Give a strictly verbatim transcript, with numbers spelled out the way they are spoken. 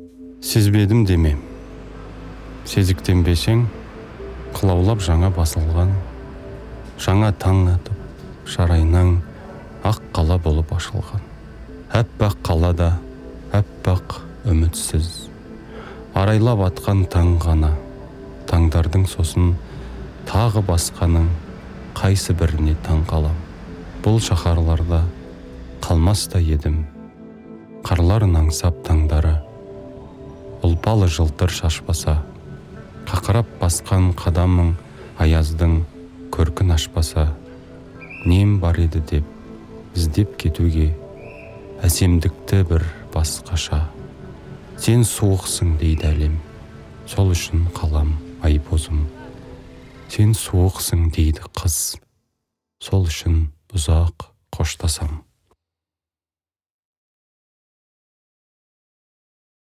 Сезбедім деме, сезіктенбесең, қылаулап жаңа басылған, жаңа таң атып, шарайнаң ақ қала болып ашылған. Әппақ қалада, әппақ үмітсіз, арайлап атқан таң ғана, таңдардың сосын тағы басқаның қайсы біріне таң қалам. Бұл шаһарларда қалмаста едім, қарларын аңсап таңдары, ұлпалы жылтыр шашпаса, қақырап басқан қадамың аяздың көркін ашпаса, нем бар еді деп іздеп кетуге әсемдікті бір басқаша. Сен суықсың дейді әлем, сол үшін қалам айбозым. Сен суықсың дейді қыз, сол үшін ұзақ қоштасам.